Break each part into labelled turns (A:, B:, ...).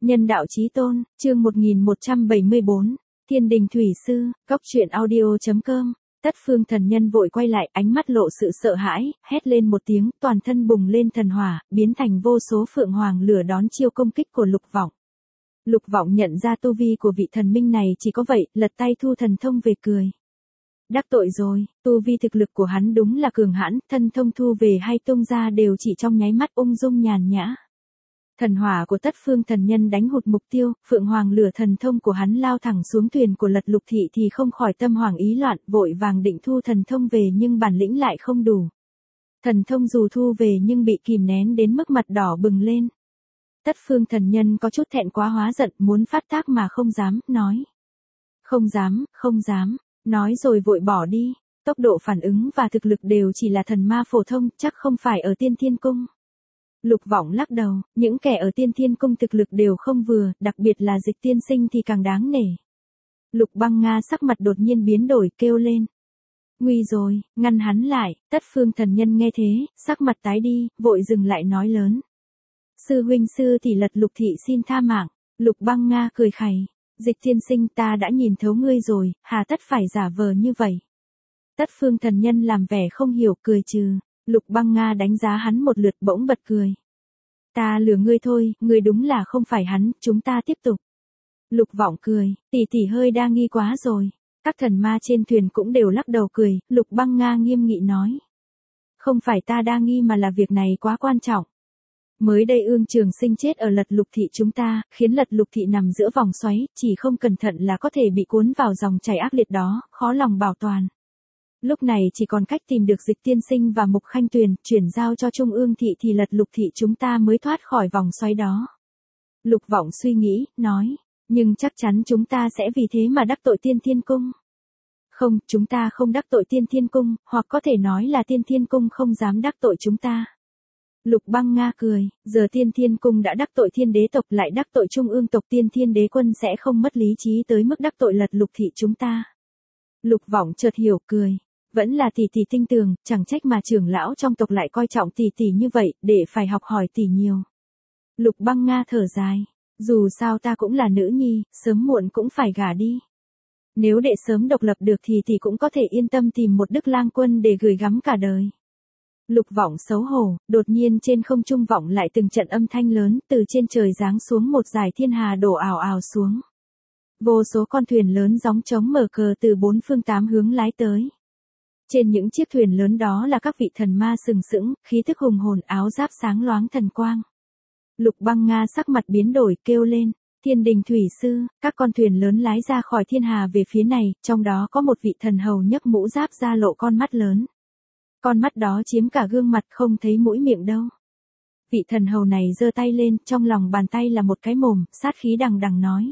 A: Nhân đạo chí tôn, chương 1174, Thiên đình thủy sư, góc truyện audio.com. Tất phương thần nhân vội quay lại, ánh mắt lộ sự sợ hãi, hét lên một tiếng, toàn thân bùng lên thần hỏa, biến thành vô số phượng hoàng lửa đón chiêu công kích của Lục Vọng. Lục Vọng nhận ra tu vi của vị thần minh này chỉ có vậy, lật tay thu thần thông về cười. Đắc tội rồi, tu vi thực lực của hắn đúng là cường hãn, thân thông thu về hay tung ra đều chỉ trong nháy mắt ung dung nhàn nhã. Thần hỏa của tất phương thần nhân đánh hụt mục tiêu, phượng hoàng lửa thần thông của hắn lao thẳng xuống thuyền của Lật Lục Thị thì không khỏi tâm hoàng ý loạn, vội vàng định thu thần thông về nhưng bản lĩnh lại không đủ. Thần thông dù thu về nhưng bị kìm nén đến mức mặt đỏ bừng lên. Tất phương thần nhân có chút thẹn quá hóa giận, muốn phát tác mà không dám, nói. Không dám, nói rồi vội bỏ đi. Tốc độ phản ứng và thực lực đều chỉ là thần ma phổ thông, chắc không phải ở Tiên Thiên Cung. Lục Vọng lắc đầu, những kẻ ở Tiên Thiên Cung thực lực đều không vừa, đặc biệt là Dịch tiên sinh thì càng đáng nể. Lục Băng Nga sắc mặt đột nhiên biến đổi, kêu lên. Nguy rồi, ngăn hắn lại. Tất phương thần nhân nghe thế, sắc mặt tái đi, vội dừng lại nói lớn. Sư huynh sư tỷ Lật Lục Thị xin tha mạng. Lục Băng Nga cười khẩy. Dịch tiên sinh, ta đã nhìn thấu ngươi rồi, hà tất phải giả vờ như vậy. Tất phương thần nhân làm vẻ không hiểu, cười trừ. Lục Băng Nga đánh giá hắn một lượt bỗng bật cười. Ta lừa ngươi thôi, ngươi đúng là không phải hắn, chúng ta tiếp tục. Lục Vọng cười, tỷ tỷ hơi đa nghi quá rồi. Các thần ma trên thuyền cũng đều lắc đầu cười, Lục Băng Nga nghiêm nghị nói. Không phải ta đa nghi mà là việc này quá quan trọng. Mới đây Ương Trường Sinh chết ở Lật Lục Thị chúng ta, khiến Lật Lục Thị nằm giữa vòng xoáy, chỉ không cẩn thận là có thể bị cuốn vào dòng chảy ác liệt đó, khó lòng bảo toàn. Lúc này chỉ còn cách tìm được Dịch tiên sinh và Mục Khanh Tuyền, chuyển giao cho Trung Ương Thị thì Lật Lục Thị chúng ta mới thoát khỏi vòng xoáy đó. Lục Vọng suy nghĩ, nói, nhưng chắc chắn chúng ta sẽ vì thế mà đắc tội Tiên Thiên Cung. Không, chúng ta không đắc tội Tiên Thiên Cung, hoặc có thể nói là Tiên Thiên Cung không dám đắc tội chúng ta. Lục Băng Nga cười, giờ Tiên Thiên Cung đã đắc tội Thiên Đế tộc lại đắc tội Trung Ương tộc, Tiên Thiên Đế quân sẽ không mất lý trí tới mức đắc tội Lật Lục Thị chúng ta. Lục Vọng chợt hiểu, cười. Vẫn là tỷ tỷ tinh tường, chẳng trách mà trưởng lão trong tộc lại coi trọng tỷ tỷ như vậy, để phải học hỏi tỷ nhiều. Lục Băng Nga thở dài. Dù sao ta cũng là nữ nhi, sớm muộn cũng phải gả đi. Nếu đệ sớm độc lập được thì tỷ cũng có thể yên tâm tìm một đức lang quân để gửi gắm cả đời. Lục Vọng xấu hổ, đột nhiên trên không trung vọng lại từng trận âm thanh lớn, từ trên trời giáng xuống một dải thiên hà đổ ào ào xuống. Vô số con thuyền lớn gióng trống mở cờ từ bốn phương tám hướng lái tới. Trên những chiếc thuyền lớn đó là các vị thần ma sừng sững, khí thức hùng hồn, áo giáp sáng loáng thần quang. Lục Băng Nga sắc mặt biến đổi, kêu lên, Thiên đình thủy sư, các con thuyền lớn lái ra khỏi thiên hà về phía này, trong đó có một vị thần hầu nhấc mũ giáp ra lộ con mắt lớn. Con mắt đó chiếm cả gương mặt, không thấy mũi miệng đâu. Vị thần hầu này giơ tay lên, trong lòng bàn tay là một cái mồm, sát khí đằng đằng nói.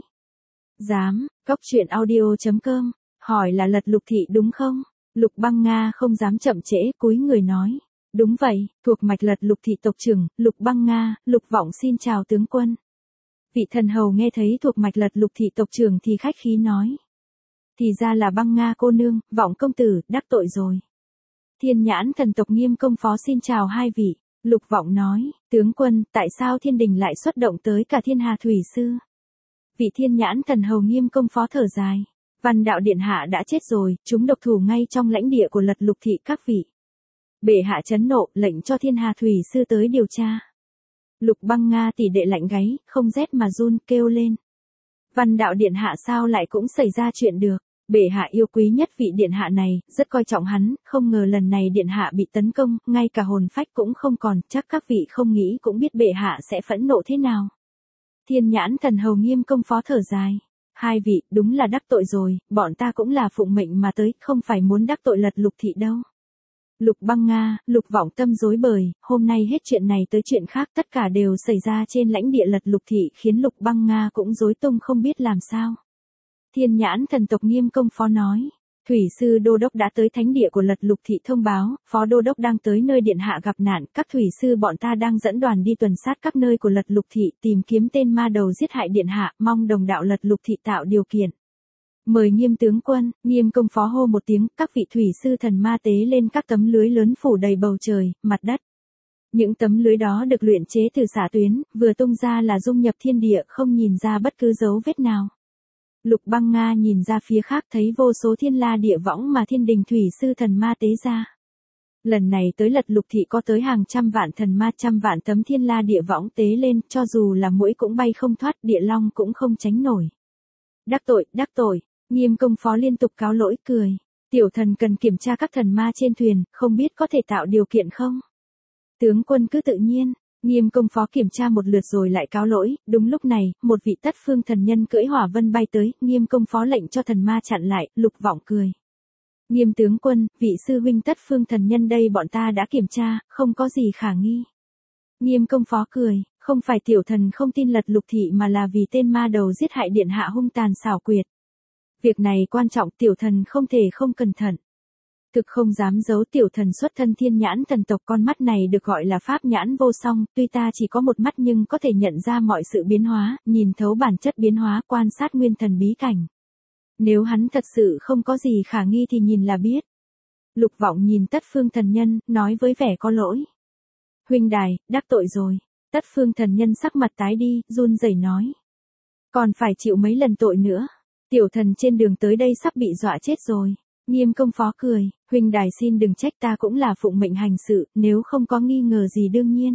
A: Dám, góc truyện audio.com, hỏi là Lật Lục Thị đúng không? Lục Băng Nga không dám chậm trễ, cúi người nói. Đúng vậy, thuộc mạch Lật Lục Thị tộc trưởng, Lục Băng Nga, Lục Vọng xin chào tướng quân. Vị thần hầu nghe thấy thuộc mạch Lật Lục Thị tộc trưởng thì khách khí nói. Thì ra là Băng Nga cô nương, Vọng công tử, đắc tội rồi. Thiên Nhãn thần tộc Nghiêm công phó xin chào hai vị. Lục Vọng nói, tướng quân, tại sao thiên đình lại xuất động tới cả thiên hà thủy sư? Vị Thiên Nhãn thần hầu Nghiêm công phó thở dài. Văn đạo điện hạ đã chết rồi, chúng độc thủ ngay trong lãnh địa của Lật Lục Thị các vị. Bệ hạ chấn nộ, lệnh cho thiên hà thủy sư tới điều tra. Lục Băng Nga tỷ đệ lạnh gáy, không rét mà run, kêu lên. Văn đạo điện hạ sao lại cũng xảy ra chuyện được. Bệ hạ yêu quý nhất vị điện hạ này, rất coi trọng hắn, không ngờ lần này điện hạ bị tấn công, ngay cả hồn phách cũng không còn, chắc các vị không nghĩ cũng biết bệ hạ sẽ phẫn nộ thế nào. Thiên Nhãn thần hầu Nghiêm công phó thở dài. Hai vị, đúng là đắc tội rồi, bọn ta cũng là phụng mệnh mà tới, không phải muốn đắc tội Lật Lục Thị đâu. Lục Băng Nga, Lục Vọng tâm rối bời, hôm nay hết chuyện này tới chuyện khác tất cả đều xảy ra trên lãnh địa Lật Lục Thị khiến Lục Băng Nga cũng rối tung không biết làm sao. Thiên Nhãn thần tộc Nghiêm công phó nói, thủy sư đô đốc đã tới thánh địa của Lật Lục Thị thông báo, phó đô đốc đang tới nơi điện hạ gặp nạn, các thủy sư bọn ta đang dẫn đoàn đi tuần sát các nơi của Lật Lục Thị tìm kiếm tên ma đầu giết hại điện hạ, mong đồng đạo Lật Lục Thị tạo điều kiện. Mời Nghiêm tướng quân. Nghiêm công phó hô một tiếng, các vị thủy sư thần ma tế lên các tấm lưới lớn phủ đầy bầu trời, mặt đất. Những tấm lưới đó được luyện chế từ xạ tuyến, vừa tung ra là dung nhập thiên địa, không nhìn ra bất cứ dấu vết nào. Lục Băng Nga nhìn ra phía khác thấy vô số thiên la địa võng mà Thiên Đình Thủy Sư thần ma tế ra. Lần này tới Lật Lục thị có tới hàng trăm vạn thần ma, trăm vạn tấm thiên la địa võng tế lên, cho dù là muỗi cũng bay không thoát, địa long cũng không tránh nổi. Đắc tội, Nghiêm Công Phó liên tục cáo lỗi cười. Tiểu thần cần kiểm tra các thần ma trên thuyền, không biết có thể tạo điều kiện không? Tướng quân cứ tự nhiên. Nghiêm Công Phó kiểm tra một lượt rồi lại cáo lỗi. Đúng lúc này, một vị Tất Phương thần nhân cưỡi hỏa vân bay tới, Nghiêm Công Phó lệnh cho thần ma chặn lại. Lục Vọng cười. Nghiêm tướng quân, vị sư huynh Tất Phương thần nhân đây bọn ta đã kiểm tra, không có gì khả nghi. Nghiêm Công Phó cười, không phải tiểu thần không tin Lật Lục thị mà là vì tên ma đầu giết hại điện hạ hung tàn xảo quyệt. Việc này quan trọng, tiểu thần không thể không cẩn thận. Thực không dám giấu, tiểu thần xuất thân thiên nhãn thần tộc, con mắt này được gọi là pháp nhãn vô song, tuy ta chỉ có một mắt nhưng có thể nhận ra mọi sự biến hóa, nhìn thấu bản chất biến hóa, quan sát nguyên thần bí cảnh. Nếu hắn thật sự không có gì khả nghi thì nhìn là biết. Lục Vọng nhìn Tất Phương thần nhân, nói với vẻ có lỗi. Huynh đài, đắc tội rồi. Tất Phương thần nhân sắc mặt tái đi, run rẩy nói. Còn phải chịu mấy lần tội nữa. Tiểu thần trên đường tới đây sắp bị dọa chết rồi. Nghiêm Công Phó cười, huynh đài xin đừng trách, ta cũng là phụng mệnh hành sự, nếu không có nghi ngờ gì đương nhiên.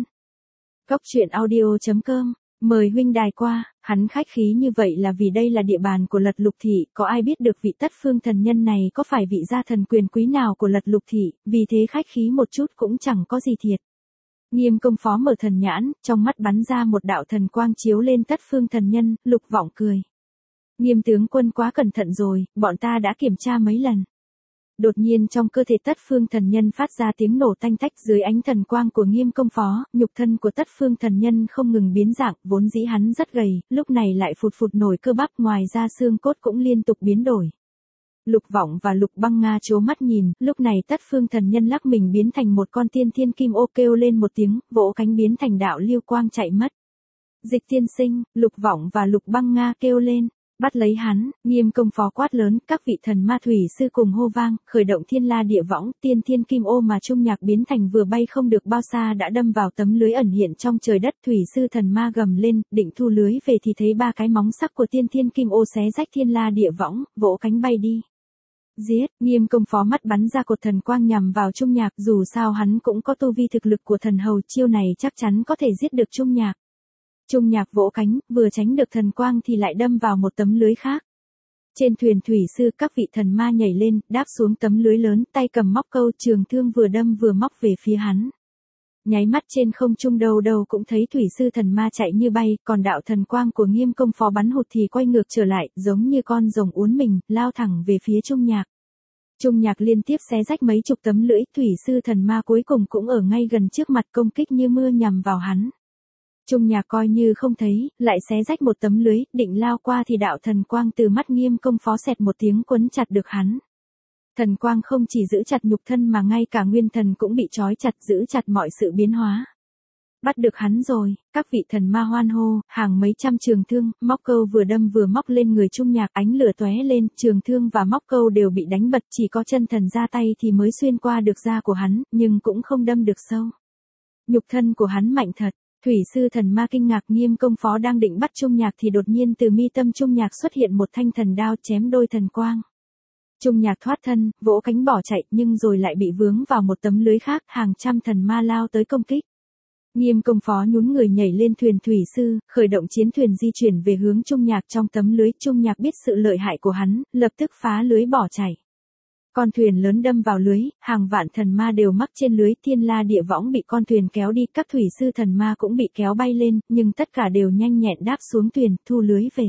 A: Góc.audio.com, mời huynh đài qua. Hắn khách khí như vậy là vì đây là địa bàn của Lật Lục thị, có ai biết được vị Tất Phương thần nhân này có phải vị gia thần quyền quý nào của Lật Lục thị, vì thế khách khí một chút cũng chẳng có gì thiệt. Nghiêm Công Phó mở thần nhãn, trong mắt bắn ra một đạo thần quang chiếu lên Tất Phương thần nhân. Lục Vọng cười. Nghiêm tướng quân quá cẩn thận rồi, bọn ta đã kiểm tra mấy lần. Đột nhiên trong cơ thể Tất Phương thần nhân phát ra tiếng nổ tanh tách, dưới ánh thần quang của Nghiêm Công Phó, nhục thân của Tất Phương thần nhân không ngừng biến dạng, vốn dĩ hắn rất gầy, lúc này lại phụt phụt nổi cơ bắp, ngoài ra xương cốt cũng liên tục biến đổi. Lục Vọng và Lục Băng Nga trố mắt nhìn, lúc này Tất Phương thần nhân lắc mình biến thành một con tiên thiên kim ô, kêu lên một tiếng, vỗ cánh biến thành đạo lưu quang chạy mất. Dịch tiên sinh, Lục Vọng và Lục Băng Nga kêu lên. Bắt lấy hắn. Nghiêm Công Phó quát lớn, các vị thần ma thủy sư cùng hô vang, khởi động thiên la địa võng, tiên thiên kim ô mà Trung Nhạc biến thành vừa bay không được bao xa đã đâm vào tấm lưới ẩn hiện trong trời đất. Thủy sư thần ma gầm lên, định thu lưới về thì thấy ba cái móng sắc của tiên thiên kim ô xé rách thiên la địa võng, vỗ cánh bay đi. Giết. Nghiêm Công Phó mắt bắn ra cột thần quang nhằm vào Trung Nhạc, dù sao hắn cũng có tu vi thực lực của thần hầu, chiêu này chắc chắn có thể giết được Trung Nhạc. Trung Nhạc vỗ cánh, vừa tránh được thần quang thì lại đâm vào một tấm lưới khác. Trên thuyền thủy sư, các vị thần ma nhảy lên, đáp xuống tấm lưới lớn, tay cầm móc câu, trường thương vừa đâm vừa móc về phía hắn. Nháy mắt trên không trung đâu đâu cũng thấy thủy sư thần ma chạy như bay, còn đạo thần quang của Nghiêm Công Phó bắn hụt thì quay ngược trở lại, giống như con rồng uốn mình, lao thẳng về phía Trung Nhạc. Trung Nhạc liên tiếp xé rách mấy chục tấm lưỡi, thủy sư thần ma cuối cùng cũng ở ngay gần trước mặt, công kích như mưa nhằm vào hắn. Trung Nhạc coi như không thấy, lại xé rách một tấm lưới, định lao qua thì đạo thần quang từ mắt Nghiêm Công Phó xẹt một tiếng quấn chặt được hắn. Thần quang không chỉ giữ chặt nhục thân mà ngay cả nguyên thần cũng bị trói chặt, giữ chặt mọi sự biến hóa. Bắt được hắn rồi, các vị thần ma hoan hô, hàng mấy trăm trường thương, móc câu vừa đâm vừa móc lên người Trung Nhạc, ánh lửa tóe lên, trường thương và móc câu đều bị đánh bật, chỉ có chân thần ra tay thì mới xuyên qua được da của hắn, nhưng cũng không đâm được sâu. Nhục thân của hắn mạnh thật. Thủy sư thần ma kinh ngạc. Nghiêm Công Phó đang định bắt Trung Nhạc thì đột nhiên từ mi tâm Trung Nhạc xuất hiện một thanh thần đao chém đôi thần quang. Trung Nhạc thoát thân, vỗ cánh bỏ chạy nhưng rồi lại bị vướng vào một tấm lưới khác, hàng trăm thần ma lao tới công kích. Nghiêm Công Phó nhún người nhảy lên thuyền thủy sư, khởi động chiến thuyền di chuyển về hướng Trung Nhạc trong tấm lưới. Trung Nhạc biết sự lợi hại của hắn, lập tức phá lưới bỏ chạy. Con thuyền lớn đâm vào lưới, hàng vạn thần ma đều mắc trên lưới, thiên la địa võng bị con thuyền kéo đi, các thủy sư thần ma cũng bị kéo bay lên, nhưng tất cả đều nhanh nhẹn đáp xuống thuyền, thu lưới về.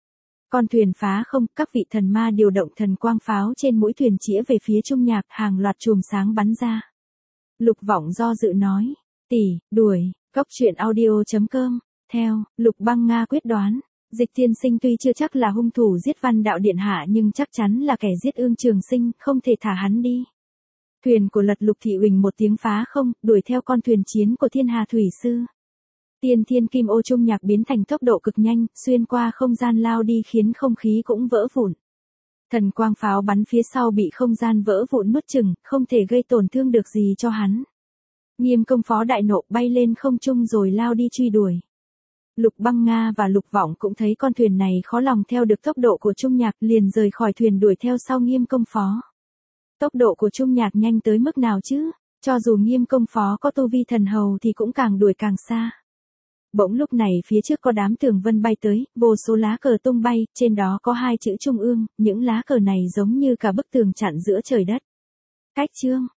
A: Con thuyền phá không, các vị thần ma điều động thần quang pháo trên mũi thuyền chĩa về phía Trung Nhạc, hàng loạt chùm sáng bắn ra. Lục Vọng do dự nói, tỷ, đuổi. Góc.audio.com, theo, Lục Băng Nga quyết đoán. Dịch tiên sinh tuy chưa chắc là hung thủ giết Văn Đạo điện hạ nhưng chắc chắn là kẻ giết Ương Trường Sinh, không thể thả hắn đi. Thuyền của Lật Lục thị uỳnh một tiếng phá không, đuổi theo con thuyền chiến của Thiên Hà thủy sư. Tiên thiên kim ô Trung Nhạc biến thành tốc độ cực nhanh, xuyên qua không gian lao đi khiến không khí cũng vỡ vụn. Thần quang pháo bắn phía sau bị không gian vỡ vụn nuốt chửng, không thể gây tổn thương được gì cho hắn. Nghiêm Công Phó đại nộ bay lên không trung rồi lao đi truy đuổi. Lục Băng Nga và Lục Vọng cũng thấy con thuyền này khó lòng theo được tốc độ của Trung Nhạc, liền rời khỏi thuyền đuổi theo sau Nghiêm Công Phó. Tốc độ của Trung Nhạc nhanh tới mức nào chứ? Cho dù Nghiêm Công Phó có tu vi thần hầu thì cũng càng đuổi càng xa. Bỗng lúc này phía trước có đám tường vân bay tới, vô số lá cờ tung bay, trên đó có 2 chữ Trung ương, những lá cờ này giống như cả bức tường chặn giữa trời đất. Cách chương